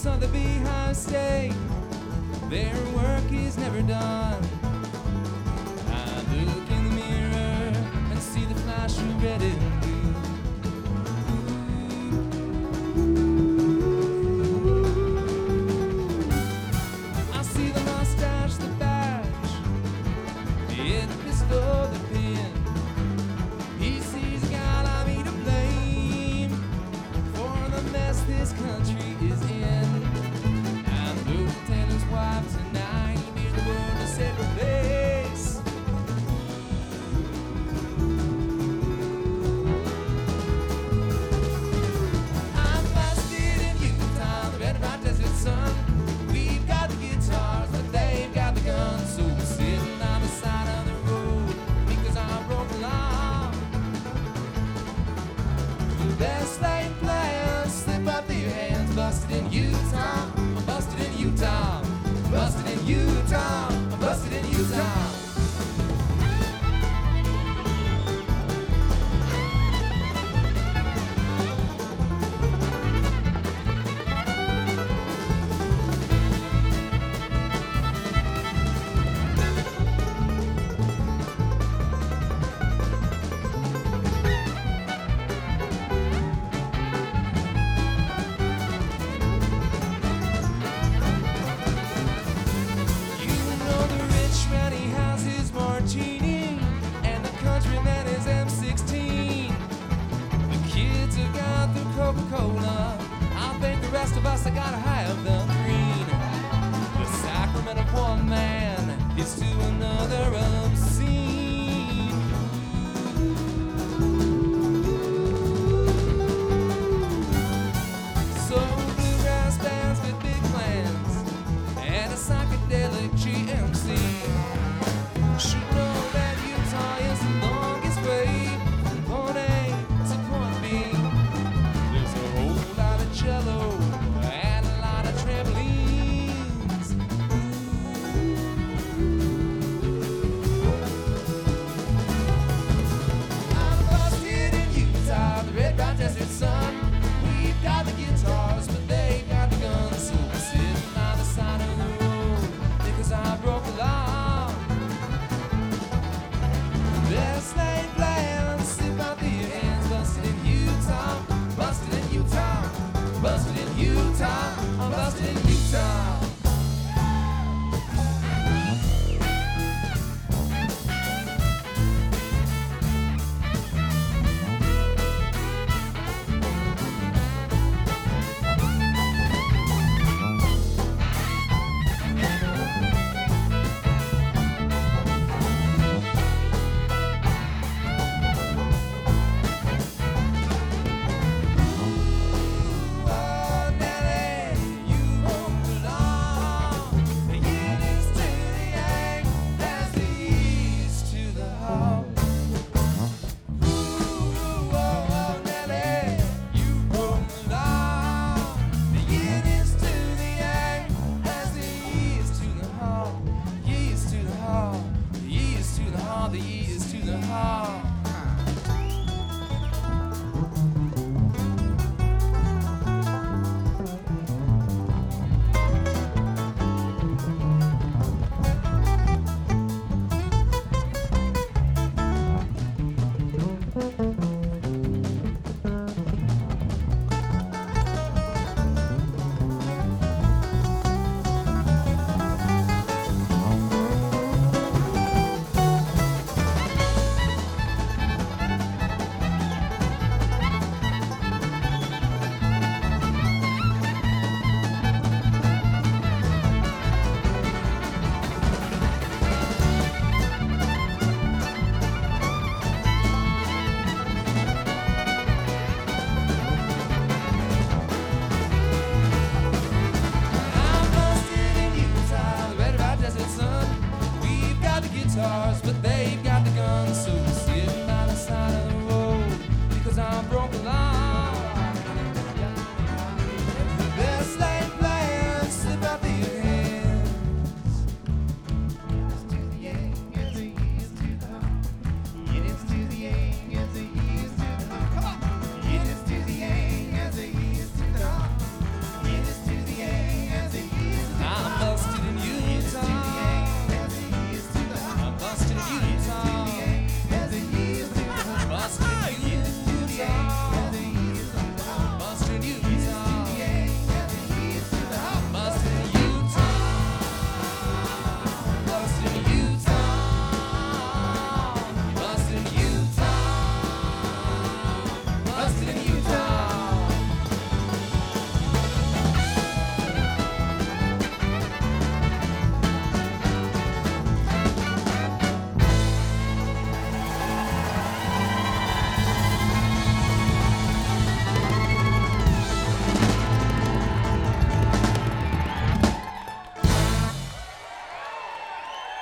of the Beehive State, their work is never done. I look in the mirror and see the flash of red and blue. I see the mustache, the badge, the pistol, the pin. He sees God, I'm me to blame for the mess this country is in. I'm the lieutenant's wife tonight, he made the world a safer place. I'm busted in Utah, the red hot desert sun. We've got the guitars, but they've got the guns. So we're sitting on the side of the road because I broke the law. The best laid plans slip up through your hands. Busted in Utah, I'm busted in Utah, busted in Utah, I'm busted in Utah. And the countryman is M16. The kids have got the Coca-Cola. I think the rest of us have gotta have the green. The sacrament of one man is to another.